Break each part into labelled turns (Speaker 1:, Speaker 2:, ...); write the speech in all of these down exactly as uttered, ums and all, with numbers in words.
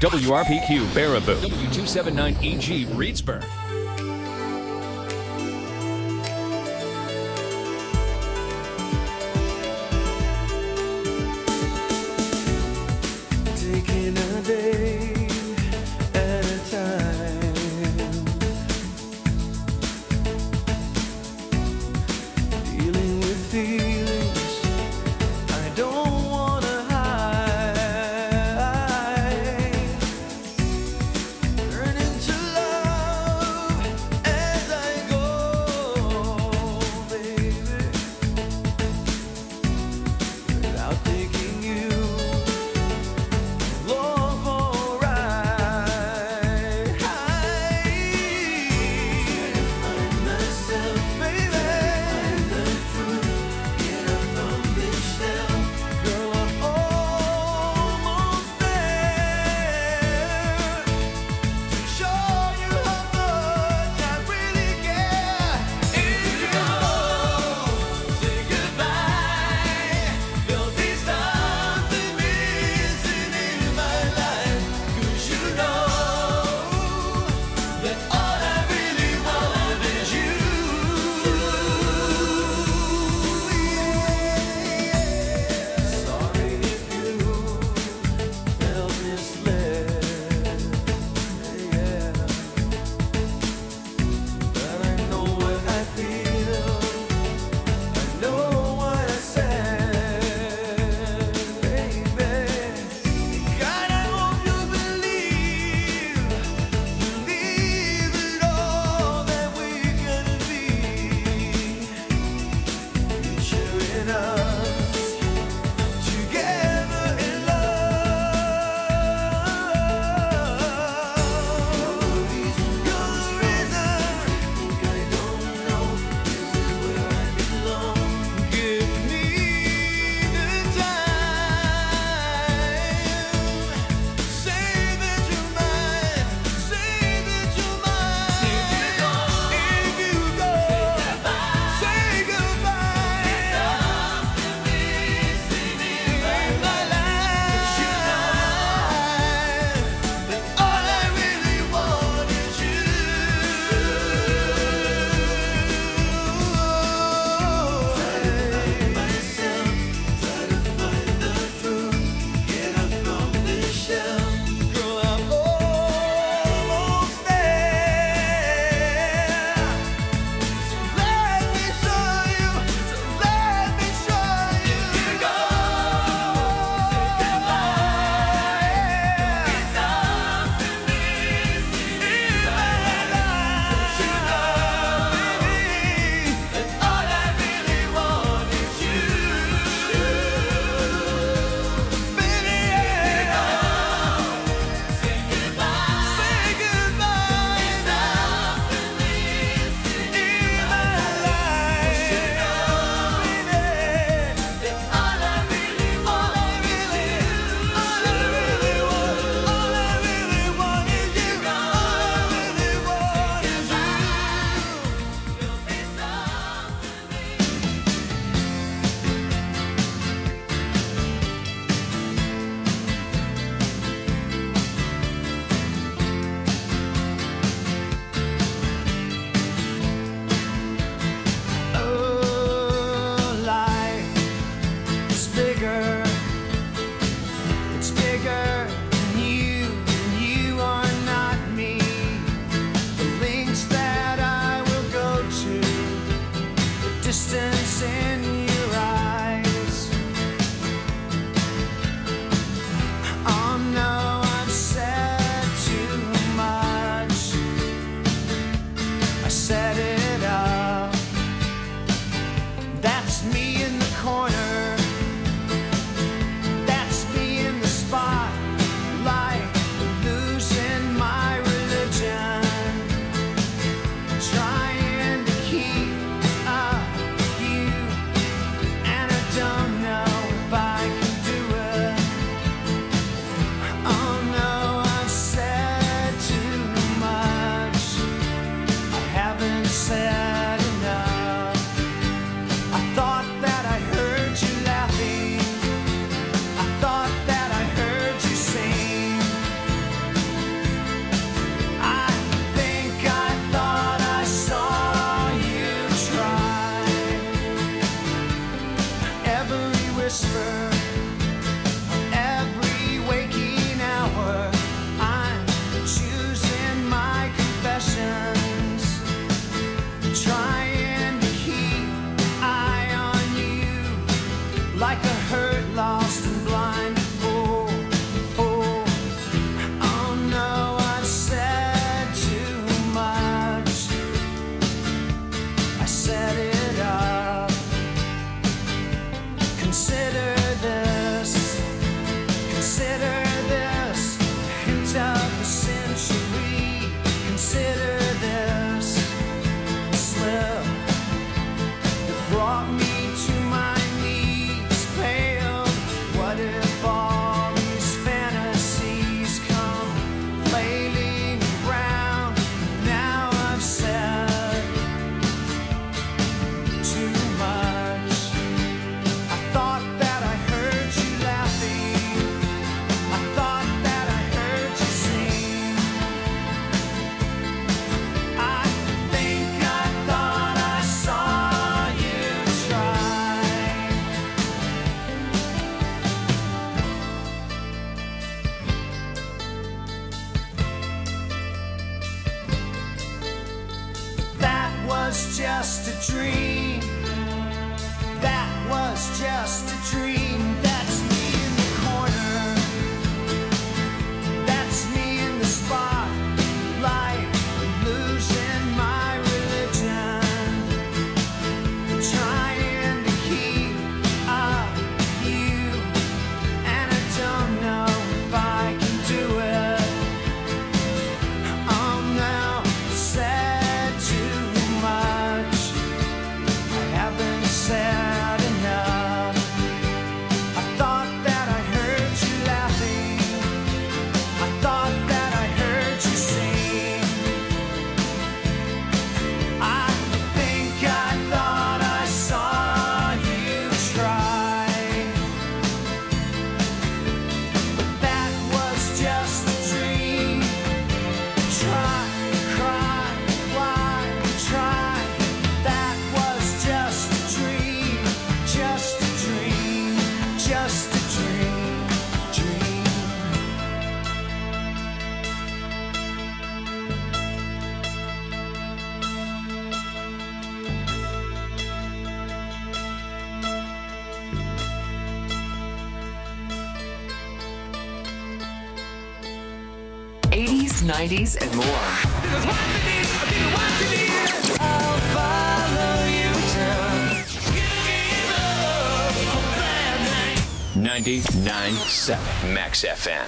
Speaker 1: W R P Q Baraboo, W two seventy-nine E G Reedsburg.
Speaker 2: Taking a day at a time, dealing with feelings I don't wanna hide, learning to love just a dream. That was just a dream. That's me in the corner. That's me in the spotlight, losing my religion, trying to keep up with you, and I don't know if I can do it. I'm now said too much. I haven't said enough. I thought that I heard you laughing. I thought that I heard you sing. I think I thought I saw you try. But that was just a dream. Try, cry, why, try. That was just a dream. Just a dream. Just a dream. Dream.
Speaker 3: eighties, nineties, and more.
Speaker 2: I'll follow you down.
Speaker 1: ninety-nine point seven Max F M.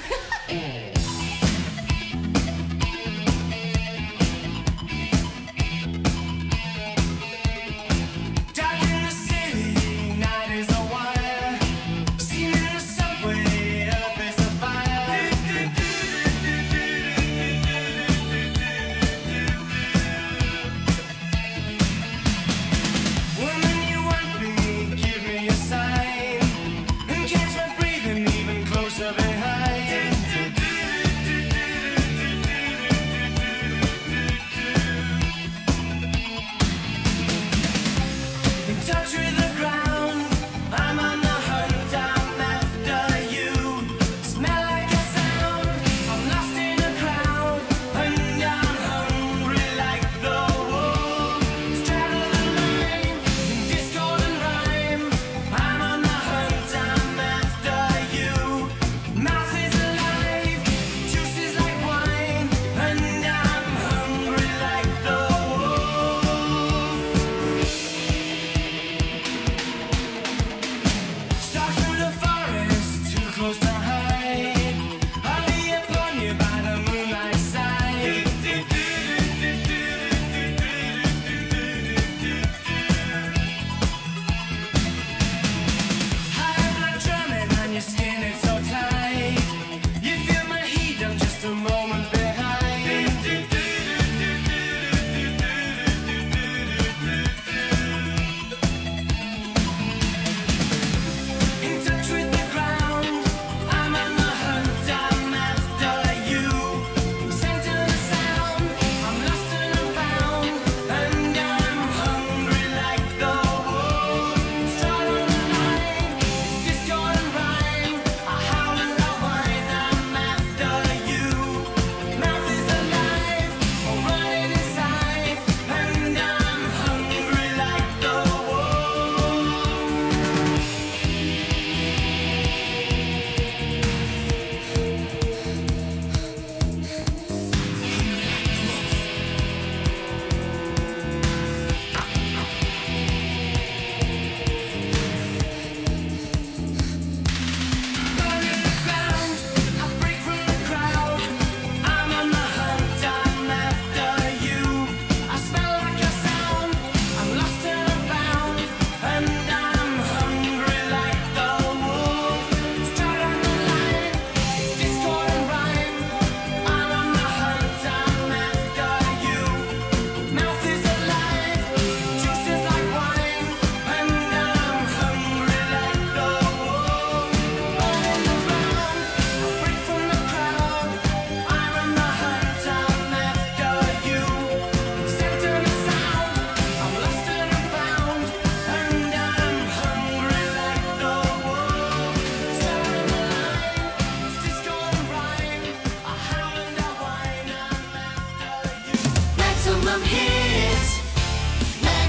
Speaker 2: Down in the city, night is a wire. Steam in the subway, up is a fire. Woman, you want me, give me a sign. And catch my breathing even closer behind. In touch with the ground, I'm on the hunt, I'm after you. Smell like a sound, I'm lost in a crowd, and I'm hungry like the wolf. Straddle the line, in discord and rhyme. I'm on the hunt, I'm after you. Mouth is alive, juice is like wine, and I'm hungry like the wolf. Stalk through the forest, too close to hide. I'll be upon you by the moonlight side. High blood drumming on your skin, it's so tight. You feel my heat, I'm just a moment behind. In touch with the ground, I'm on the hunt, I'm after you. Center the sound, I'm lost and I'm found, and I'm hungry like the wolf. Stride on the line, it's discord and rhyme. I howl and I whine, I'm after you. Mouth is alive, I'm running inside, and I'm hungry like the wolf. Burning the ground, I break from the crowd. I'm on the hunt, I'm after you. I smell like a sound, I'm lost and I'm found, and I'm hungry like the wolf. Stride on the line, it's discord and rhyme. I'm on the hunt, I'm after you. Mouth is alive, juice is like wine, and I'm hungry like the wolf. Burning the ground, I break from the crowd. I'm on the hunt, I'm after you. Center the sound, I'm lost and I'm found, and I'm hungry like the wolf. Stride on the line, it's discord and rhyme. I howl and I whine, I'm after you.
Speaker 4: Maximum hits.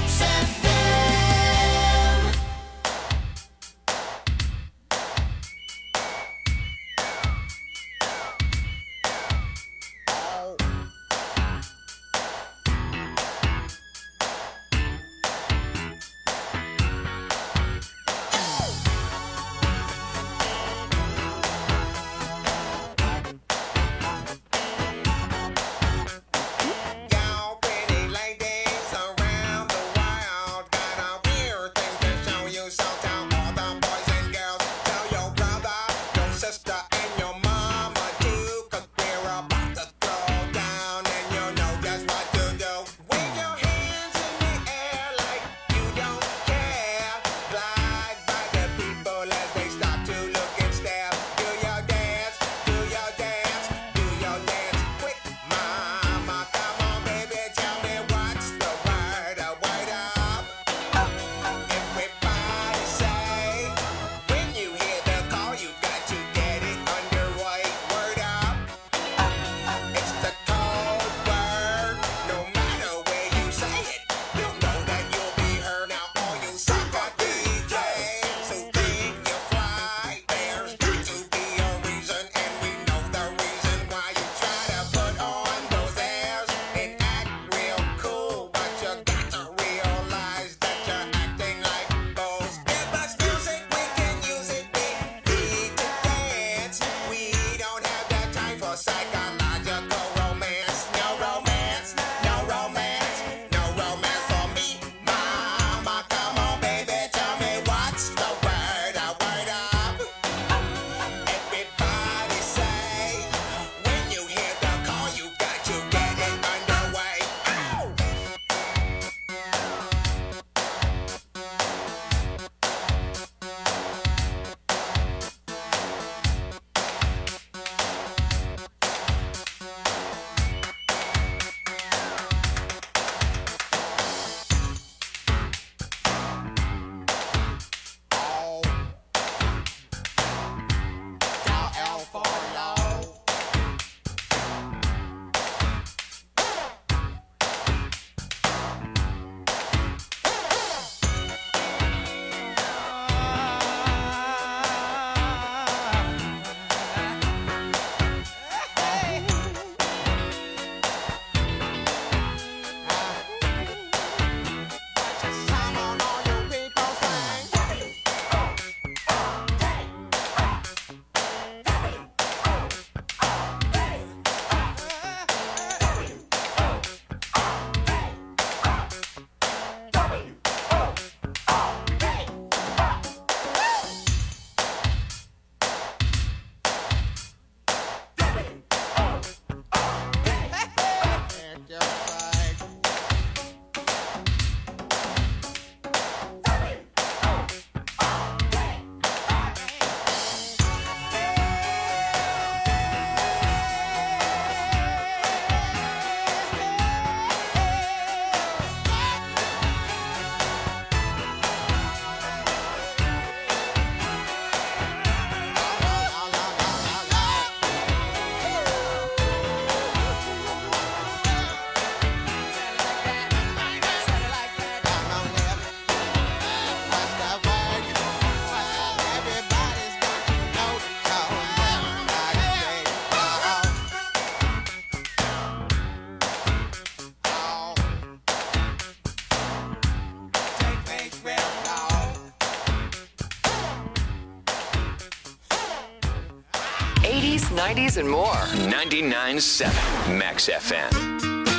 Speaker 3: nineties, and more.
Speaker 1: ninety-nine point seven Max F M.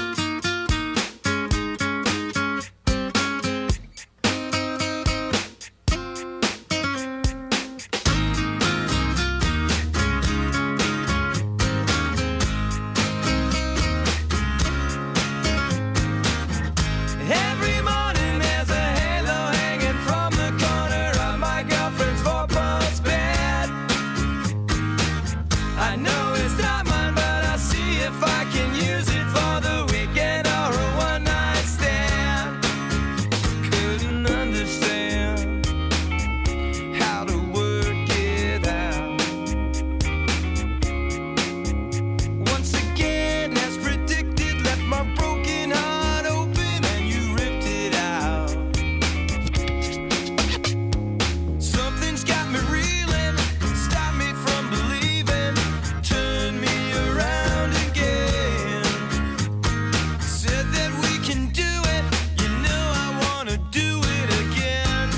Speaker 2: Every morning there's a halo hanging from the corner of my girlfriend's four-post bed. I know it's not mine, but I'll see if I can use it for the weekend or a one-night stand. Couldn't understand how to work it out. Once again, as predicted, left my broken heart open and you ripped it out. Something's got me reeling, stopped me from believing, turned me around again. Said that we can do it, you know I wanna do it again.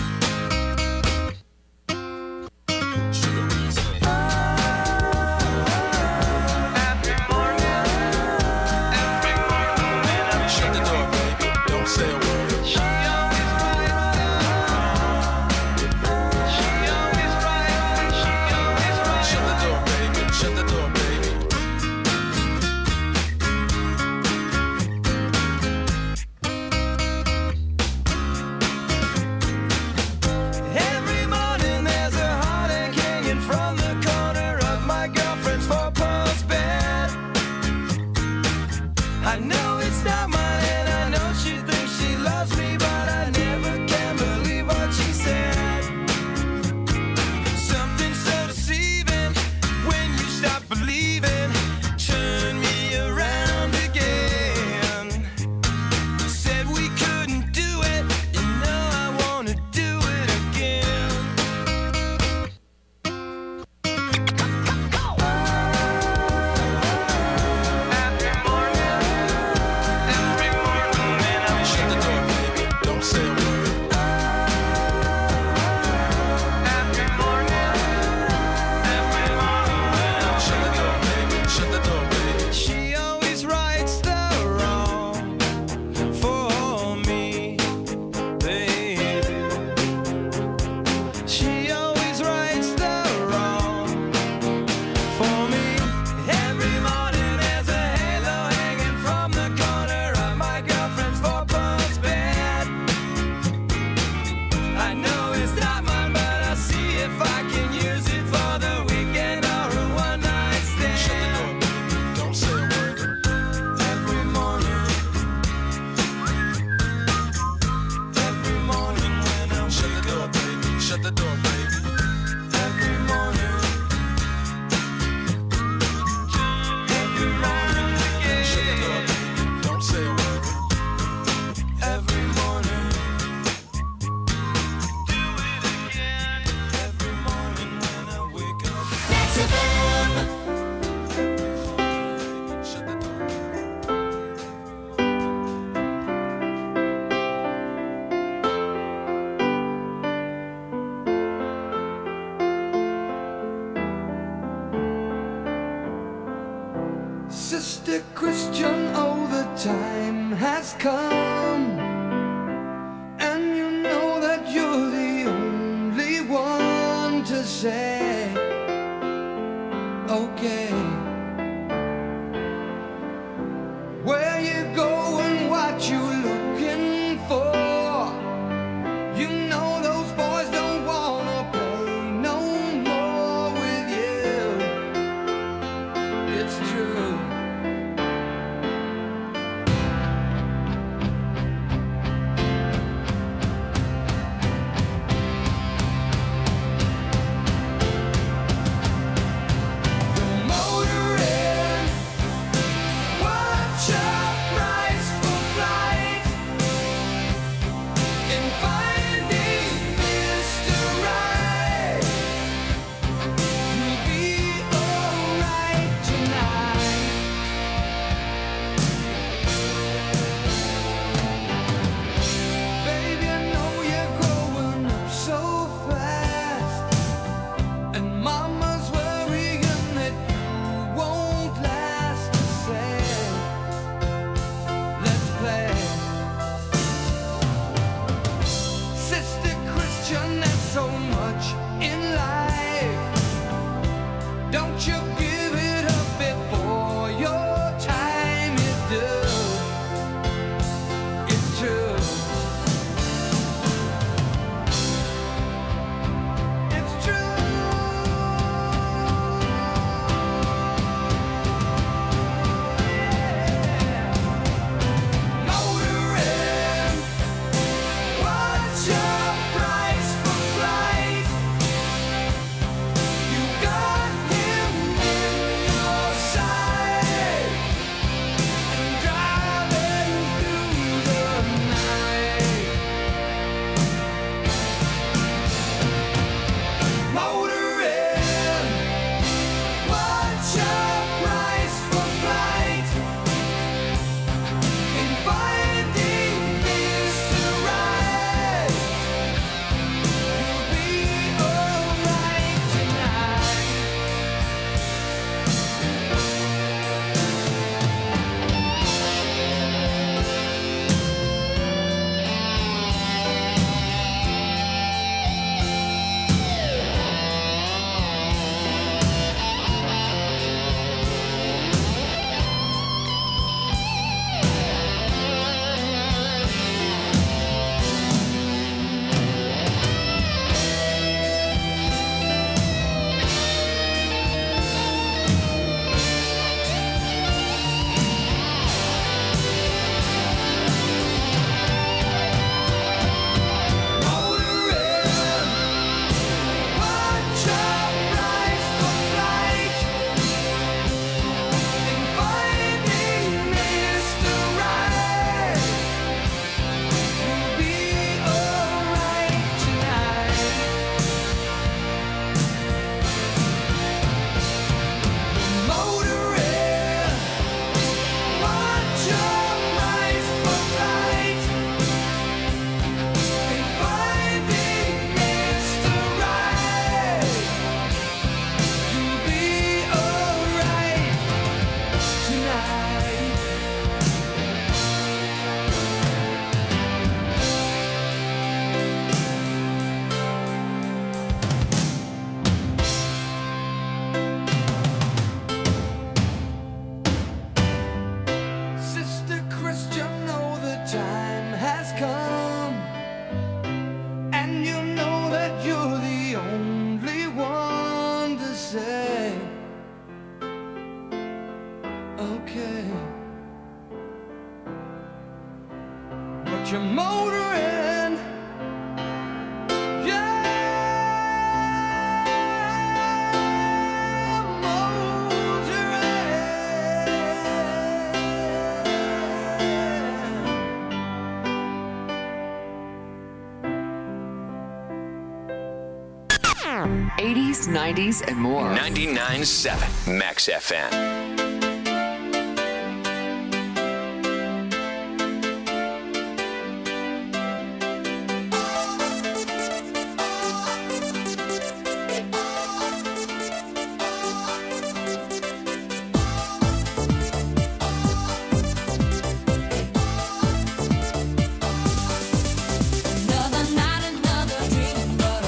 Speaker 2: Every morning, every morning when I'm shut the door, baby, don't say a word. She always right, she always right, she always right. Shut the door, baby, shut the door, baby. Every morning there's a heartache hanging from the corner of my girlfriend's four-post bed. I know it's not mine and I know she thinks she loves me, but I never can believe what she said. Something so deceiving when you stop believing, turn me around again. Said we couldn't do it, you know I wanna do it again. Every morning, every morning when I'm shut the door, baby, don't say a word. Every morning, every morning when I'm shut the door, baby, shut the door, baby. She always rights the wrong for me, baby. She always rights the wrong for me. Every morning there's a halo hanging from the corner of my girlfriend's four-post bed. I know it's not mine, but I'll see if I can use it for the weekend or a one-night stand. Shut the door, baby, don't say a word. Every morning, every morning when I'm shut the door, baby, shut the door, baby. Every morning, every morning again. Shut the door, baby, don't say a word. Every morning, do it again. Every morning when I wake up. Next F M. Shut the door. Sister Christian, oh, the time has come, and you know that you're the only one to say, okay, where you going, what you looking for. You know those boys don't wanna play no more with you. It's true. you motoring. Yeah,
Speaker 3: motoring. eighties, nineties, and more.
Speaker 1: ninety-nine point seven Max F M.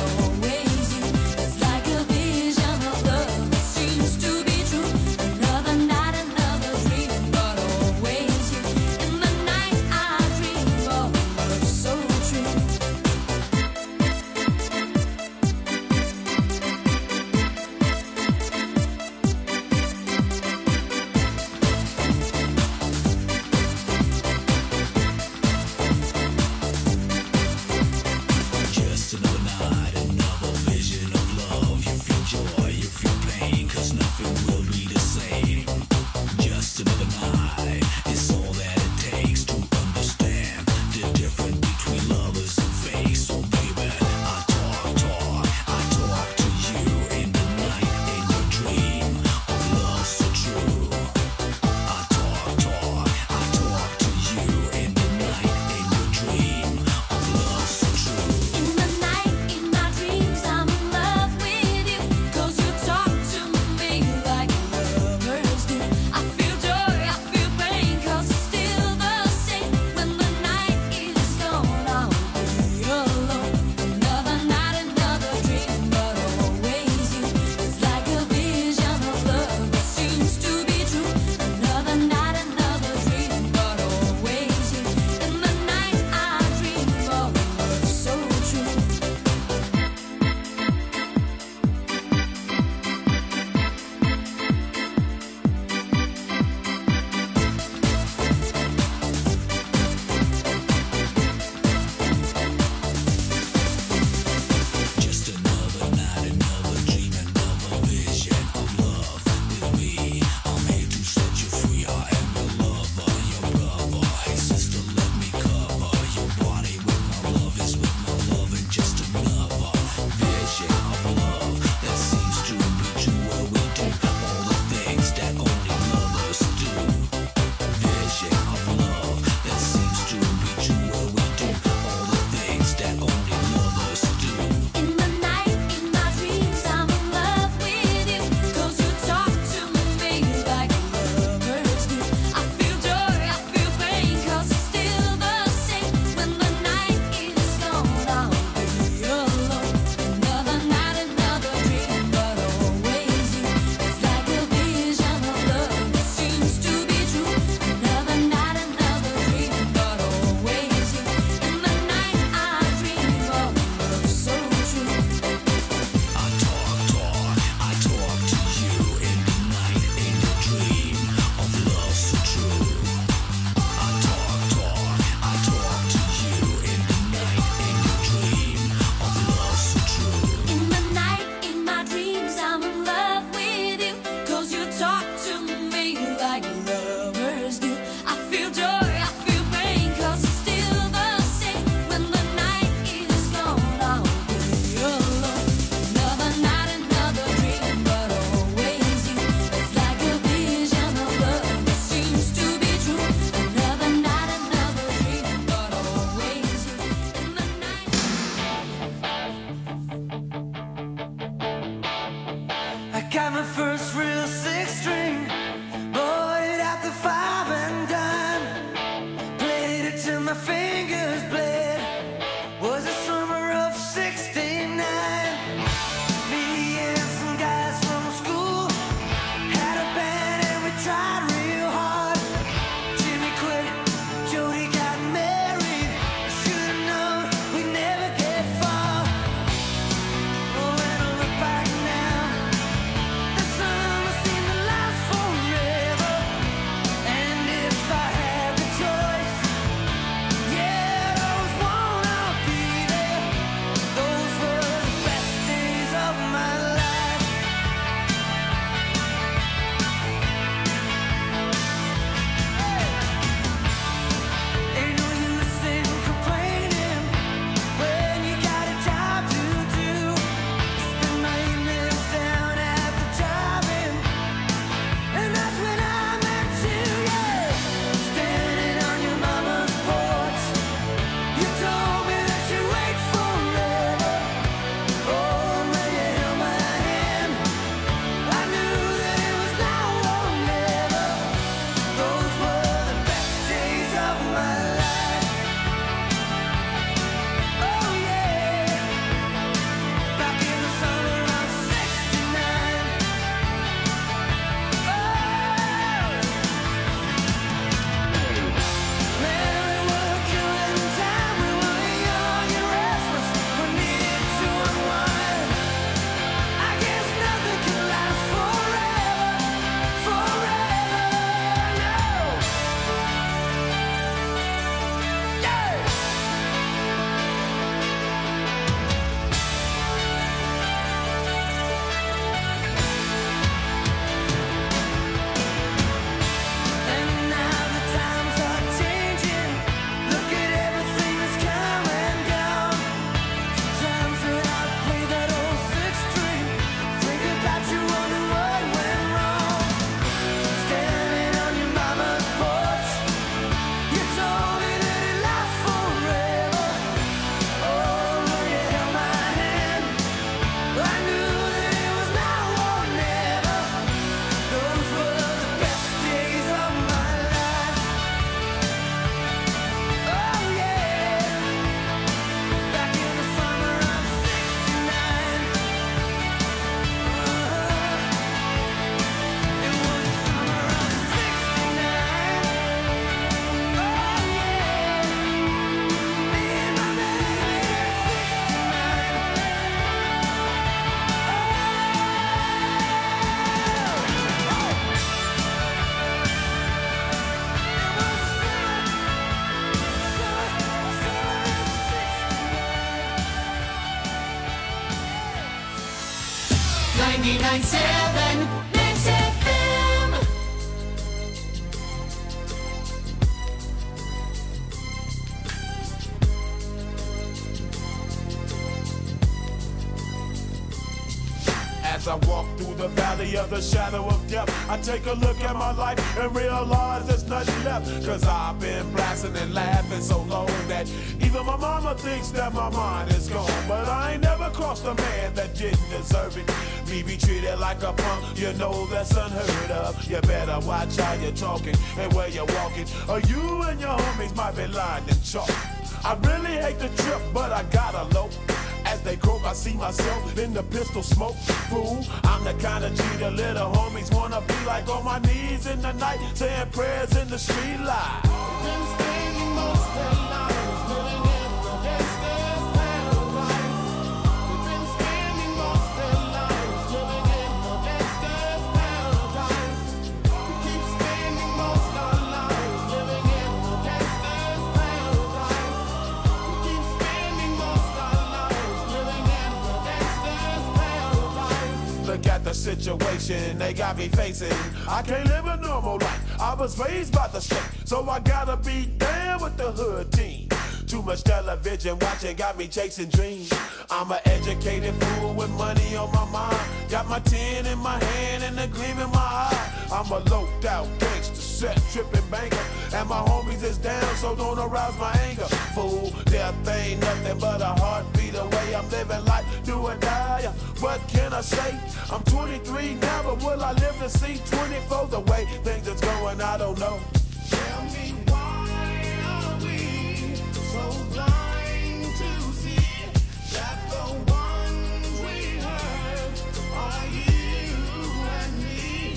Speaker 4: Another
Speaker 2: ninety-nine point seven Mix F M.
Speaker 4: As I walk through the valley of the shadow of death, I take a look at my life and realize there's nothing left. Cause I've been blasting and laughing so long that even my mama thinks that my mind is gone. But I ain't never crossed a man that didn't deserve it. Me be treated like a punk, you know that's unheard of. You better watch how you're talking and where you're walking, or you and your homies might be lying in chalk. I really hate the trip, but I gotta low. As they croak, I see myself in the pistol smoke. Fool, I'm the kind of G the little homies wanna be like, on my knees in the night, saying prayers in the street light. Been spending most of their lives living in the gangster's paradise. We've been spending most of their lives living in the gangster's paradise. We keep spending most of our lives living in the gangster's paradise. We keep spending most of our lives living in the gangster's paradise. Look at the situation they got me facing. I can't live a normal life. I was raised by the state, so I gotta be down with the hood team. Too much television watching got me chasing dreams. I'm an educated fool with money on my mind. Got my tin in my hand and a gleam in my eye. I'm a loped out gangster, set tripping banker, and my homies is down, so don't arouse my anger. Fool, death ain't nothing but a heartbeat away. I'm living life, do or die. What can I say? I'm twenty-three now, but will I live to see twenty-four? The way things is going, I don't know. Tell me why are we so blind to see that the ones we hurt are you and me?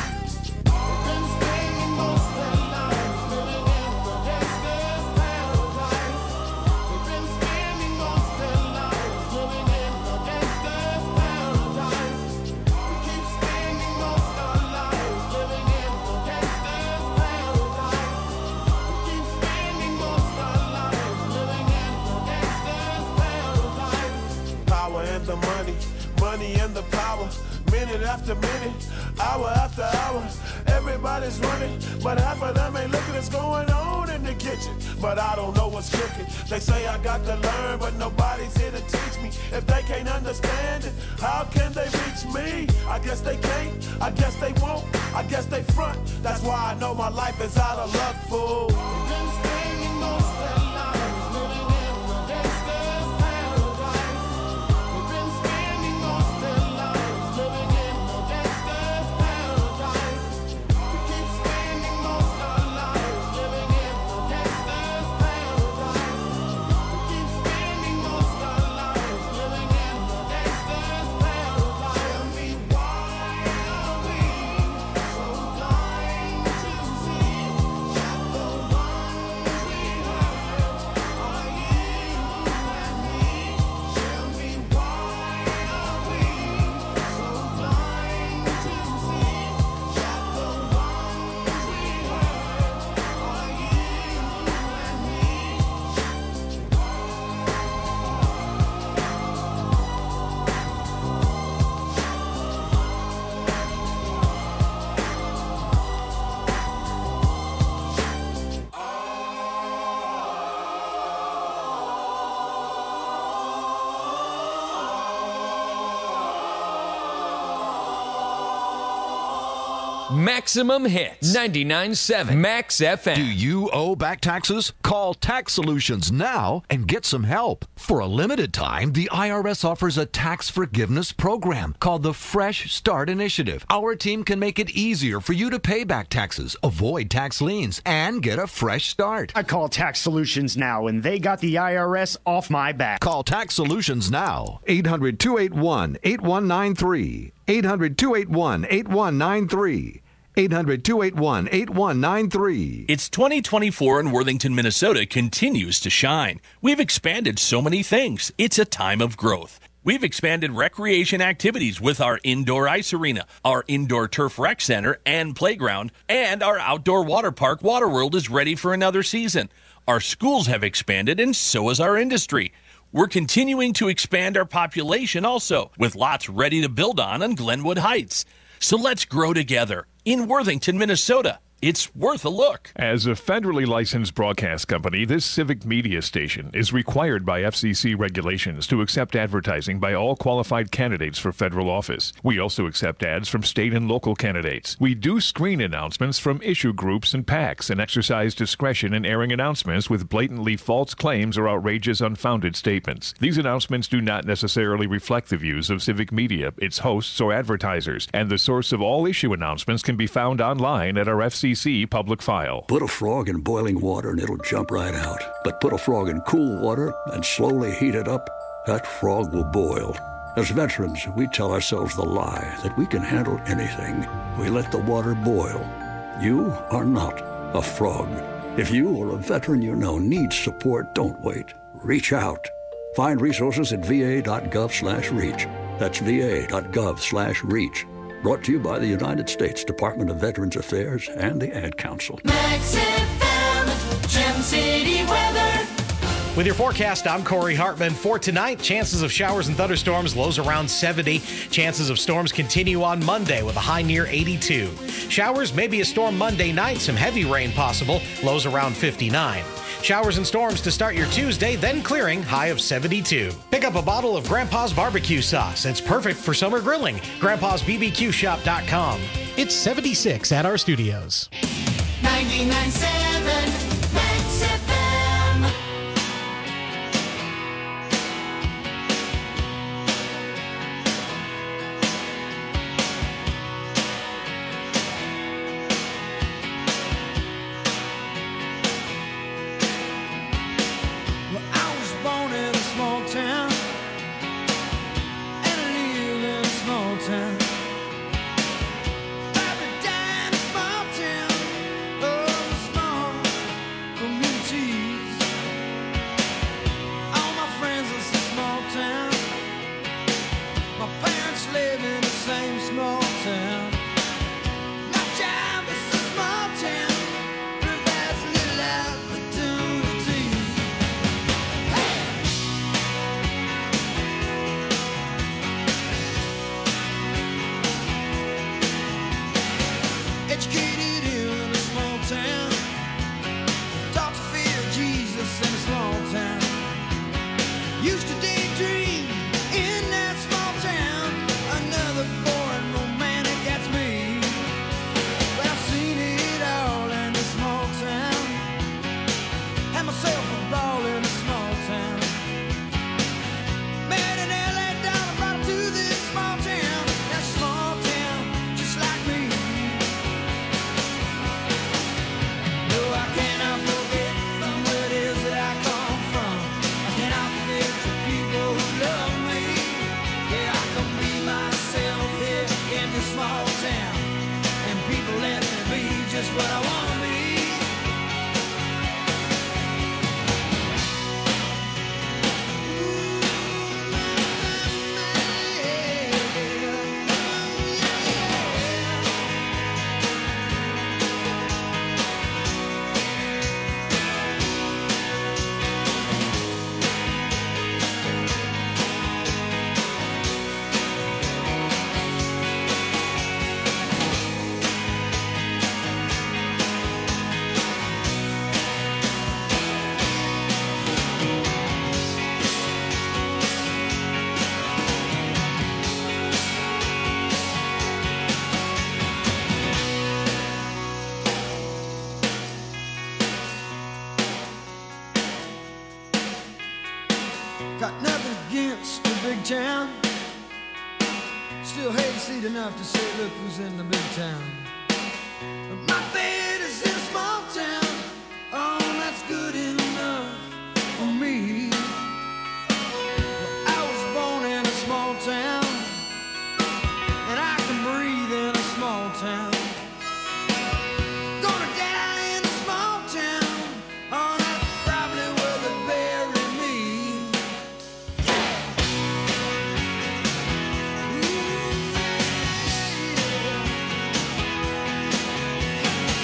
Speaker 4: We've been spending most of our lives living in the gangster's paradise. We've been spending most of our lives living in the gangster's paradise. We keep spending most of our lives living in the gangster's paradise. We keep spending most of our lives living in the gangster's paradise. Power and the money, money and the power. Minute after minute, hour after hour, everybody's running, but half of them ain't looking what's going on in the kitchen. But I don't know what's cooking. They say I got to learn, but nobody's here to teach me. If they can't understand it, how can they reach me? I guess they can't, I guess they won't, I guess they front. That's why I know my life is out of luck, fool. We've been spending most of our lives living in the gangster's paradise. We've been spending most of our lives living in the gangster's paradise. We keep spending most of our lives living in the gangster's paradise. We keep spending most of our lives living in the gangster's paradise. Tell me why are we so blind to see that the ones we hurt are you and me? Tell me why are we so blind to see that the ones we hurt are you and me?
Speaker 1: Maximum hits. ninety-nine point seven Max F M.
Speaker 5: Do you owe back taxes? Call Tax Solutions now and get some help. For a limited time, the I R S offers a tax forgiveness program called the Fresh Start Initiative. Our team can make it easier for you to pay back taxes, avoid tax liens, and get a fresh start.
Speaker 6: I call Tax Solutions now, and they got the I R S off my back.
Speaker 5: Call Tax Solutions now. eight hundred, two eight one, eight one nine three. eight hundred, two eight one, eight one nine three. eight hundred, two eight one, eight one nine three.
Speaker 7: It's twenty twenty-four and Worthington, Minnesota continues to shine. We've expanded so many things. It's a time of growth. We've expanded recreation activities with our indoor ice arena, our indoor turf rec center and playground, and our outdoor water park, Waterworld, is ready for another season. Our schools have expanded, and so has our industry. We're continuing to expand our population also, with lots ready to build on on Glenwood Heights. So let's grow together in Worthington, Minnesota. It's worth a look.
Speaker 8: As a federally licensed broadcast company, this civic media station is required by F C C regulations to accept advertising by all qualified candidates for federal office. We also accept ads from state and local candidates. We do screen announcements from issue groups and PACs and exercise discretion in airing announcements with blatantly false claims or outrageous, unfounded statements. These announcements do not necessarily reflect the views of civic media, its hosts, or advertisers, and the source of all issue announcements can be found online at our F C C public file.
Speaker 9: Put a frog in boiling water and it'll jump right out. But put a frog in cool water and slowly heat it up, that frog will boil. As veterans, we tell ourselves the lie that we can handle anything. We let the water boil. You are not a frog. If you or a veteran you know needs support, don't wait. Reach out. Find resources at va.gov slash reach. That's va.gov slash reach. Brought to you by the United States Department of Veterans Affairs and the Ad Council.
Speaker 2: Max F M, Gem City weather.
Speaker 10: With your forecast, I'm Corey Hartman. For tonight, chances of showers and thunderstorms, lows around seventy. Chances of storms continue on Monday with a high near eighty-two. Showers, maybe a storm Monday night, some heavy rain possible, lows around fifty-nine. Showers and storms to start your Tuesday, then clearing, high of seventy-two. Pick up a bottle of Grandpa's barbecue sauce. It's perfect for summer grilling. grandpas b b q shop dot com. It's seventy-six at our studios.
Speaker 2: ninety-nine point seven Max F M.
Speaker 11: Well, I was born in a small town, and I live in a small town. Probably die in a small town, oh, small communities. All my friends live in a small town. My parents live in the same small town. My job is a small town, provides little opportunity. Educated in a small town, taught to fear Jesus in a small town. Used to daydream in that small town. Another boring romantic, that's me. But I've seen it all in a small town. Had myself a ball in a small town. Met an L A dollar, brought her to this small town. That small town, just like me. No, I cannot forget from where it is that I come from. I cannot forget the people who love me. Yeah, I can be myself here in this small town, and people let me be just what I want to be. Got nothing against the big town. Still hate to see it enough to say, look who's in the big town. But my bed is in a small town. Oh, that's good enough for me. Well, I was born in a small town, and I can breathe in a small town. Gonna die in a small town. Oh, that's probably where they bury me. Ooh, yeah.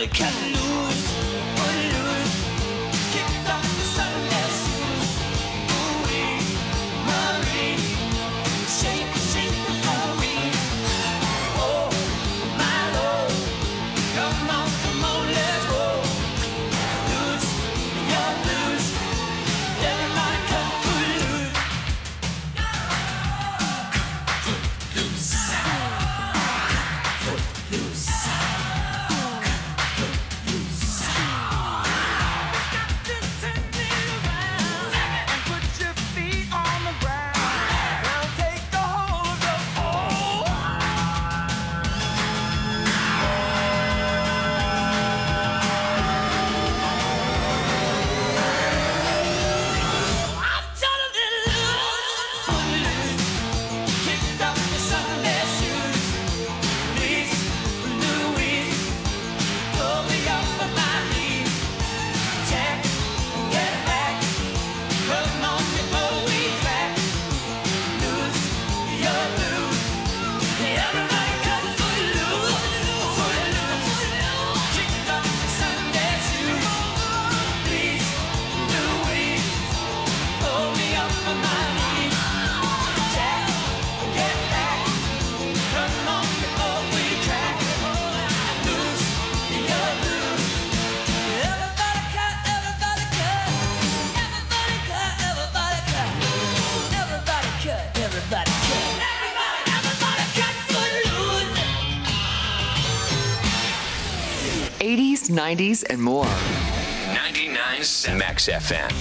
Speaker 2: cut loose, put loose, kicked off the Sunday shoes. Ooh-wee, Marie, shake, shake the Marie. Oh, my Lord, come on, come on, let's go. Loose, you're loose, everybody cut foot loose. Foot loose, foot loose.
Speaker 3: eighties, nineties, and more.
Speaker 1: ninety-nine point seven Max F M.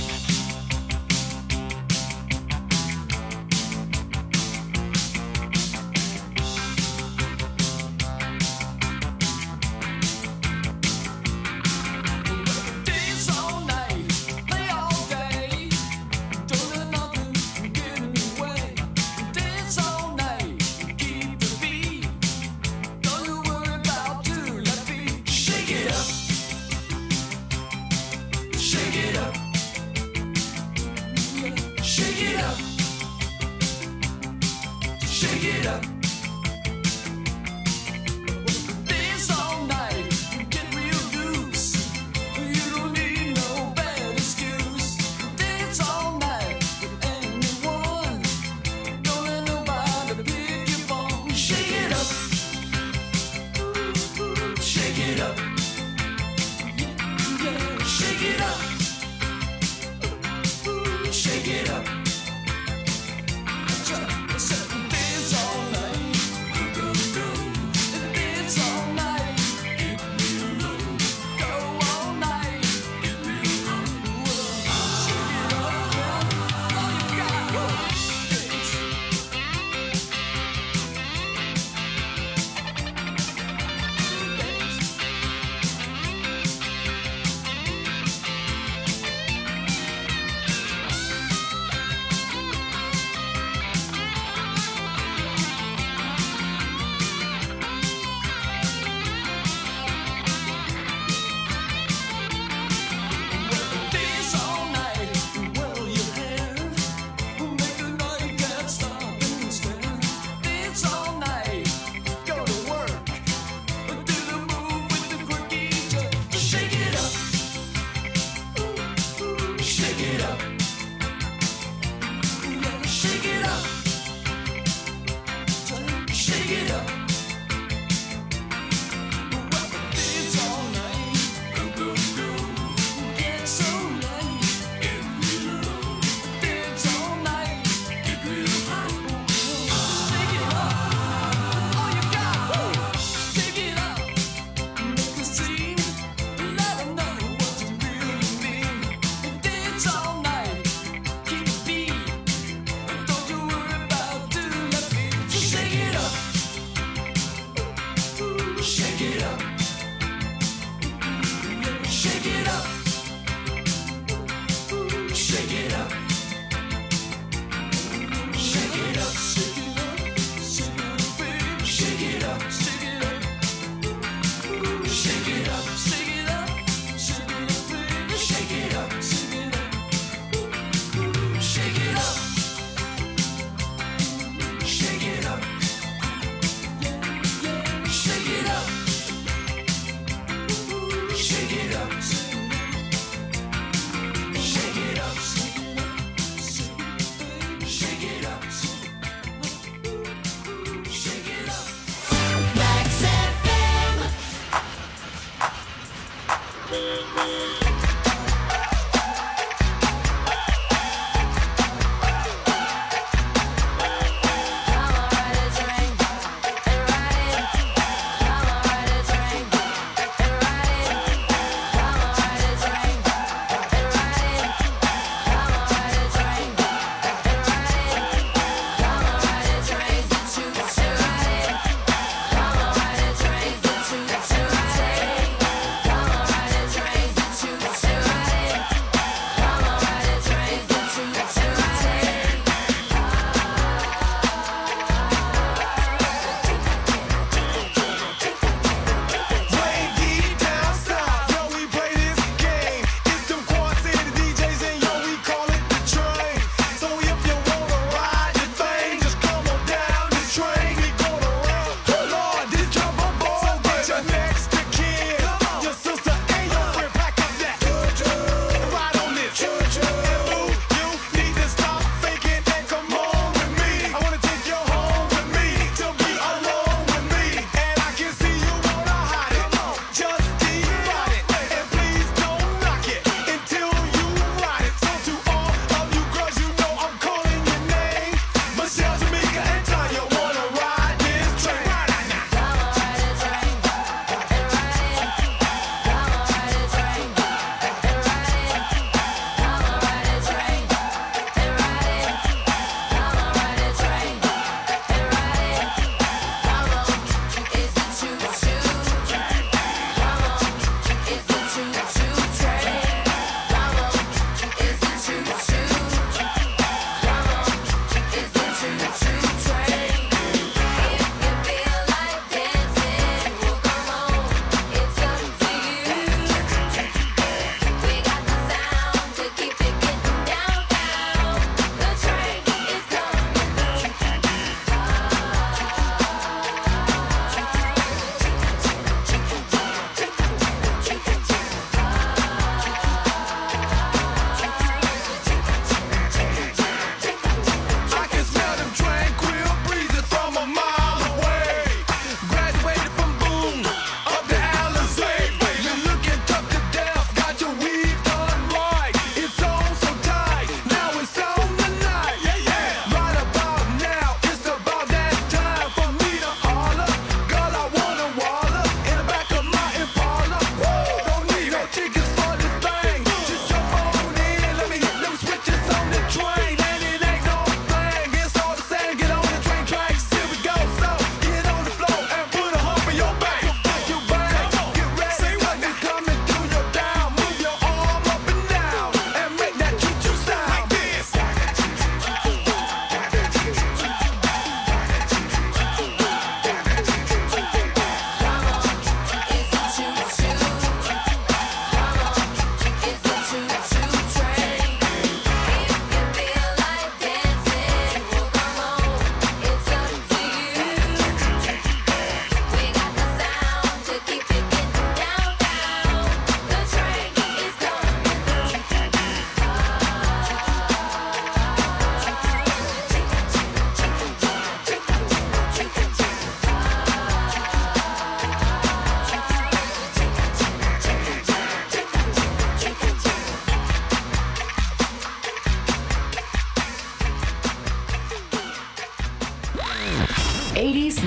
Speaker 2: Dance all night, play all day. Don't let nothing get in the way. Dance all night, keep the beat. Don't you worry about two left feet. Shake it up, shake it up, shake it up, shake it up. Dance all night, get real loose. You don't need no bad excuse. Dance all night with anyone. Don't let nobody pick your bone. Shake it up, shake it up, yeah, shake it up, shake it up. Dance all night, dance all night, go all night. Shake it up, yeah, all you got. Dance. Dance all night, whirl your hair. Make the night can't stop and stare. Dance all night, go to work. Do the move with the quirky jerk. Shake it up, shake it up, yeah, shake it up, shake it up. Dance all night, get so late. Dance all night, shake it up, all you got. Shake it up, make a scene, let 'em know what you really mean. Dance all night, keep the beat. Don't you worry about two left feet. Shake it up, shake it up, shake it up, shake it up, shake it up, shake it up, baby. Shake it up, shake it up, shake it up, shake it up, shake it up, baby. Shake it up, shake it up, shake it up, shake it up, yeah, yeah, shake it up.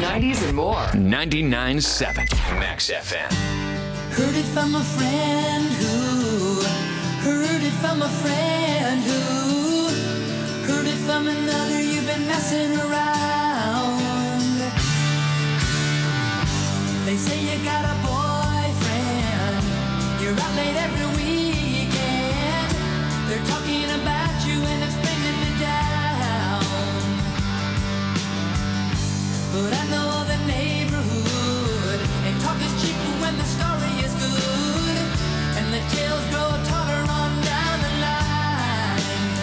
Speaker 3: nineties, and more.
Speaker 1: ninety-nine point seven Max F M.
Speaker 2: Heard it from a friend who, heard it from a friend who, heard it from another, you've been messing around. They say you got a boyfriend, you're out late every weekend. They're talking about you and it's bringing me down. But I know the neighborhood, and talk is cheap when the story is good, and the tales grow taller on down the line.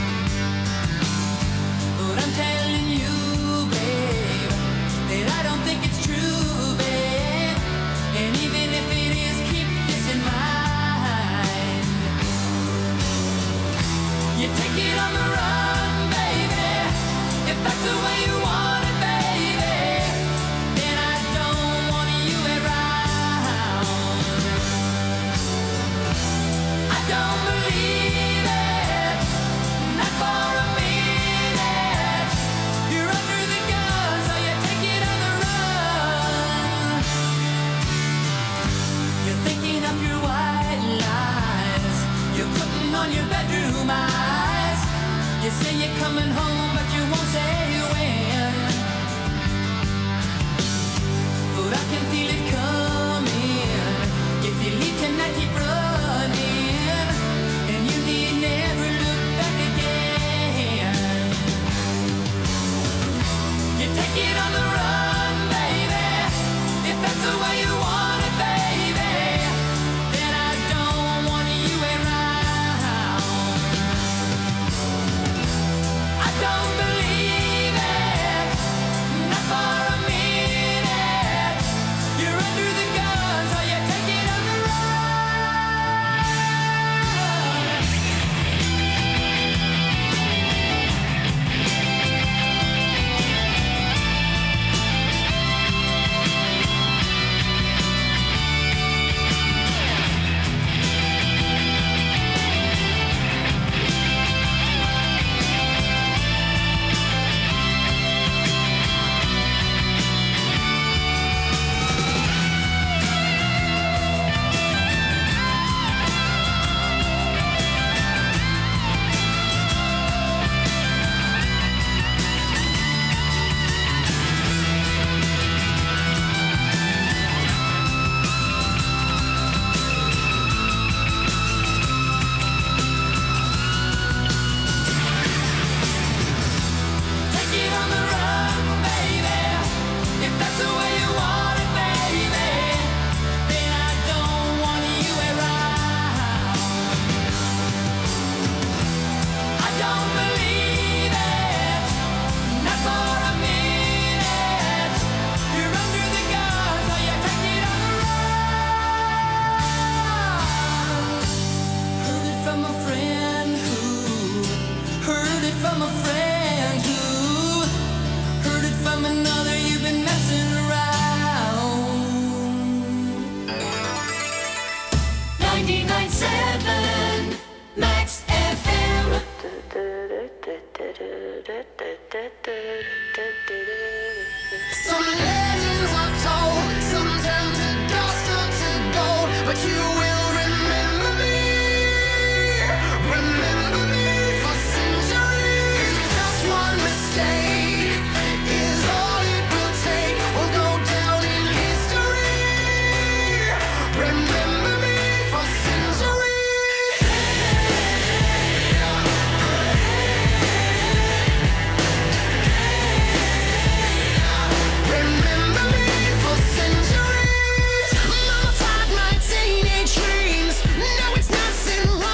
Speaker 2: But I'm telling you, babe, that I don't think it's true, babe. And even if it is, keep this in mind. You take it on the run, baby, if that's the way you want it, baby. Then I don't want you around. I don't believe it, not for a minute. You're under the gun, so you take it on the run. You're thinking of your white lies, you're putting on your bedroom eyes. You say you're coming home, but you won't say when. But I can feel it coming. If you leave tonight, keep running, and you need never look back again. You take it on the run, baby, if that's the way you want it, baby. Then I don't want you around. I don't believe it, not for a minute. You're under the gun, so you take it on the run. Take it on the run, baby, if that's the